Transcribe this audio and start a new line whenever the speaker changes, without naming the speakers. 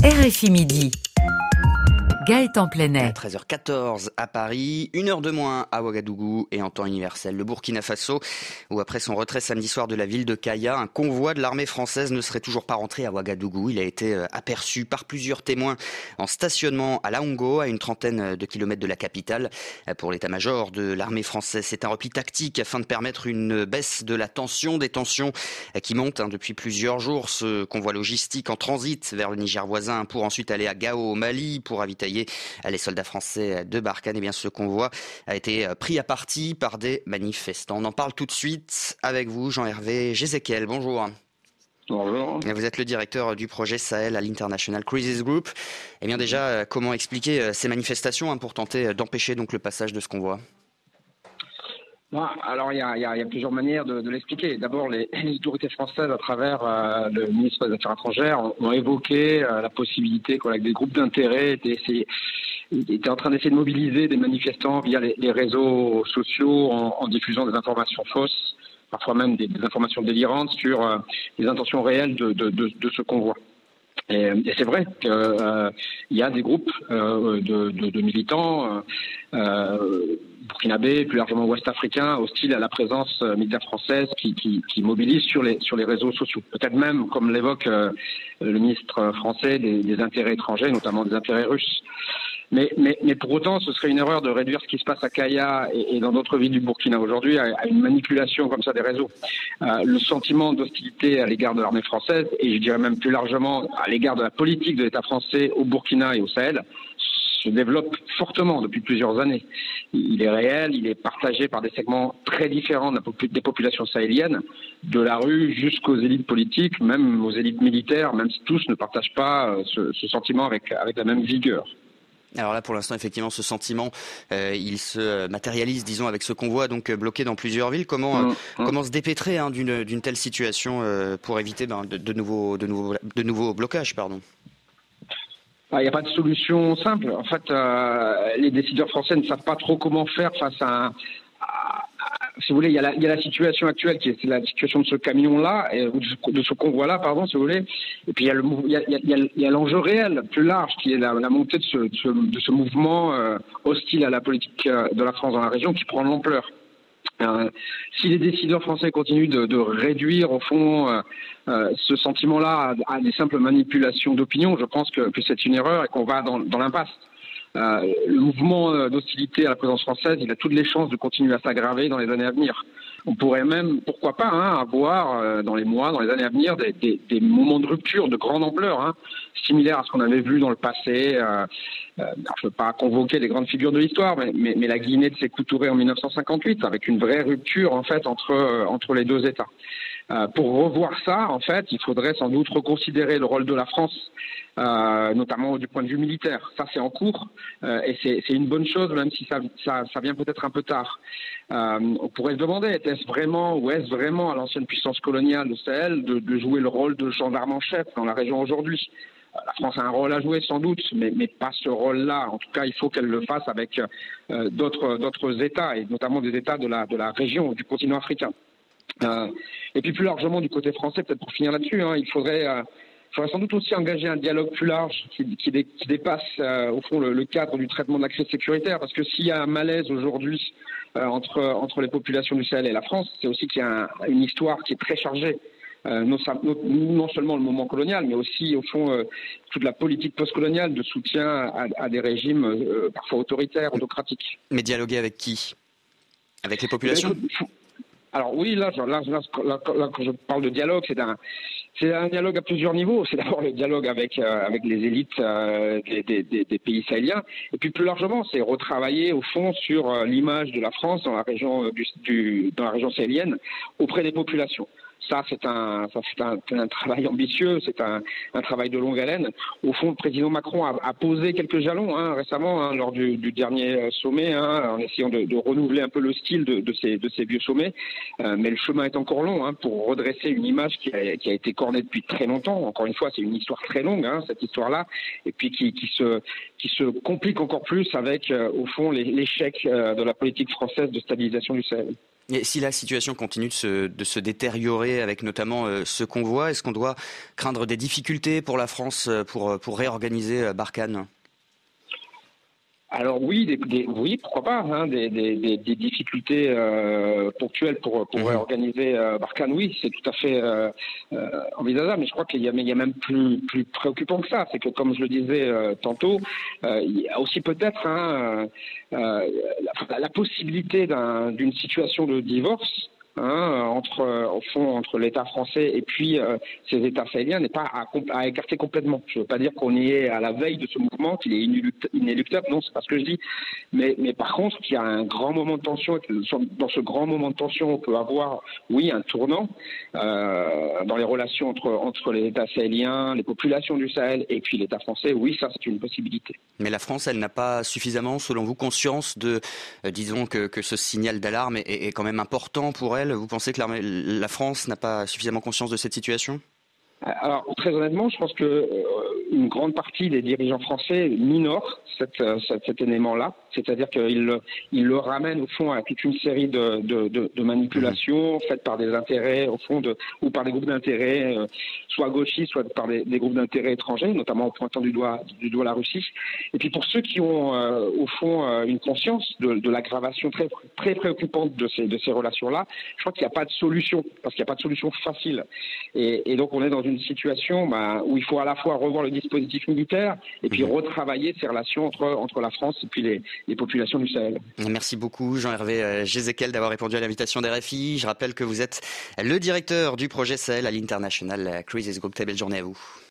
RFI Midi. Gaëtan Plenet.
13h14 à Paris, 1 heure de moins à Ouagadougou et en temps universel. Le Burkina Faso, où après son retrait samedi soir de la ville de Kaya, un convoi de l'armée française ne serait toujours pas rentré à Ouagadougou. Il a été aperçu par plusieurs témoins en stationnement à Laongo, à une trentaine de kilomètres de la capitale. Pour l'état-major de l'armée française, c'est un repli tactique afin de permettre une baisse de la tension, des tensions qui montent depuis plusieurs jours. Ce convoi logistique en transit vers le Niger voisin pour ensuite aller à Gao au Mali pour ravitailler les soldats français de Barkhane. Eh bien, ce convoi a été pris à partie par des manifestants. On en parle tout de suite avec vous, Jean-Hervé Jézéchiel. Bonjour.
Bonjour.
Vous êtes le directeur du projet Sahel à l'International Crisis Group. Eh bien, déjà, comment expliquer ces manifestations pour tenter d'empêcher donc le passage de ce convoi ?
Alors, il y a plusieurs manières de l'expliquer. D'abord, les autorités françaises, à travers le ministre des Affaires étrangères, ont évoqué la possibilité qu'avec des groupes d'intérêt étaient en train d'essayer de mobiliser des manifestants via les réseaux sociaux en diffusant des informations fausses, parfois même des informations délirantes sur les intentions réelles de ce convoi. Et c'est vrai qu'il y a des groupes de militants burkinabés, plus largement ouest-africains, hostiles à la présence militaire française qui mobilisent sur les réseaux sociaux. Peut-être même, comme l'évoque le ministre français, des intérêts étrangers, notamment des intérêts russes. Mais pour autant, ce serait une erreur de réduire ce qui se passe à Kaya et dans d'autres villes du Burkina aujourd'hui à une manipulation comme ça des réseaux. Le sentiment d'hostilité à l'égard de l'armée française, et je dirais même plus largement à l'égard de la politique de l'État français au Burkina et au Sahel, se développe fortement depuis plusieurs années. Il est réel, il est partagé par des segments très différents des populations sahéliennes, de la rue jusqu'aux élites politiques, même aux élites militaires, même si tous ne partagent pas ce sentiment avec la même vigueur.
Alors là, pour l'instant, effectivement, ce sentiment, il se matérialise, disons, avec ce convoi donc bloqué dans plusieurs villes. Comment se dépêtrer d'une telle situation pour éviter de nouveaux blocages, pardon.
Il n'y a pas de solution simple. En fait, les décideurs français ne savent pas trop comment faire face à si vous voulez, il y a la situation actuelle qui est la situation de ce camion-là, de ce convoi-là, pardon, si vous voulez. Et puis il y a l'enjeu réel, plus large, qui est la montée de ce mouvement hostile à la politique de la France dans la région, qui prend de l'ampleur. Si les décideurs français continuent de réduire au fond ce sentiment-là à des simples manipulations d'opinion, je pense que c'est une erreur et qu'on va dans l'impasse. Le mouvement d'hostilité à la présence française, il a toutes les chances de continuer à s'aggraver dans les années à venir. On pourrait même, pourquoi pas, avoir dans les mois, dans les années à venir, des moments de rupture de grande ampleur, similaires à ce qu'on avait vu dans le passé. Je ne veux pas convoquer les grandes figures de l'histoire, mais la Guinée de Sékou Touré en 1958, avec une vraie rupture en fait entre les deux États. Pour revoir ça, en fait, il faudrait sans doute reconsidérer le rôle de la France, notamment du point de vue militaire. Ça, c'est en cours et c'est une bonne chose, même si ça vient peut-être un peu tard. On pourrait se demander, est-ce vraiment à l'ancienne puissance coloniale du Sahel de jouer le rôle de gendarme en chef dans la région aujourd'hui ? La France a un rôle à jouer sans doute, mais pas ce rôle-là. En tout cas, il faut qu'elle le fasse avec d'autres États, et notamment des États de la région, du continent africain. Et puis plus largement du côté français, peut-être pour finir là-dessus, il faudrait sans doute aussi engager un dialogue plus large qui dépasse au fond le cadre du traitement de la crise sécuritaire, parce que s'il y a un malaise aujourd'hui entre les populations du Sahel et la France, c'est aussi qu'il y a une histoire qui est très chargée. Non seulement le moment colonial, mais aussi au fond toute la politique postcoloniale de soutien à des régimes parfois autoritaires, autocratiques.
Mais dialoguer avec qui ? Avec les populations ?
Alors oui, là, quand je parle de dialogue, c'est un dialogue à plusieurs niveaux. C'est d'abord le dialogue avec les élites des pays sahéliens, et puis plus largement, c'est retravailler au fond sur l'image de la France dans la région dans la région sahélienne auprès des populations. Ça, c'est un travail ambitieux, c'est un travail de longue haleine. Au fond, le président Macron a posé quelques jalons récemment lors du dernier sommet, en essayant de renouveler un peu le style de ces vieux sommets. Mais le chemin est encore long pour redresser une image qui a été cornée depuis très longtemps. Encore une fois, c'est une histoire très longue, cette histoire-là, et puis qui se complique encore plus avec, au fond, l'échec de la politique française de stabilisation du Sahel.
Et si la situation continue de se détériorer avec notamment ce convoi, est-ce qu'on doit craindre des difficultés pour la France pour réorganiser Barkhane ?
Alors oui, oui, pourquoi pas, hein, des difficultés ponctuelles pour réorganiser Barkhane, oui, c'est tout à fait envisageable. Mais je crois qu'il y a même plus préoccupant que ça. C'est que, comme je le disais tantôt, il y a aussi peut-être la possibilité d'une situation de divorce. Entre l'État français et puis ces États sahéliens n'est pas à écarter complètement. Je ne veux pas dire qu'on y est à la veille de ce mouvement, qu'il est inéluctable, non, c'est pas ce que je dis. Mais par contre, qu'il y a un grand moment de tension, et que dans ce grand moment de tension, on peut avoir, oui, un tournant dans les relations entre les États sahéliens, les populations du Sahel et puis l'État français. Oui, ça, c'est une possibilité.
Mais la France, elle n'a pas suffisamment, selon vous, conscience de, disons, que ce signal d'alarme est quand même important pour elle. Vous pensez que la France n'a pas suffisamment conscience de cette situation ?
Alors, très honnêtement, je pense que une grande partie des dirigeants français minorent cet élément-là. C'est-à-dire qu'ils le ramènent, au fond, à toute une série de manipulations faites par des intérêts, au fond, ou par des groupes d'intérêts, soit gauchistes, soit par des groupes d'intérêts étrangers, notamment en pointant du doigt la Russie. Et puis, pour ceux qui ont, au fond, une conscience de l'aggravation très, très préoccupante de ces relations-là, je crois qu'il n'y a pas de solution, parce qu'il n'y a pas de solution facile. Et donc, on est dans une situation où il faut à la fois revoir le dispositif militaire et puis retravailler ces relations entre la France et puis les populations du Sahel.
Merci beaucoup Jean-Hervé Jézéquel d'avoir répondu à l'invitation d'RFI. Je rappelle que vous êtes le directeur du projet Sahel à l'International Crisis Group. Très belle journée à vous.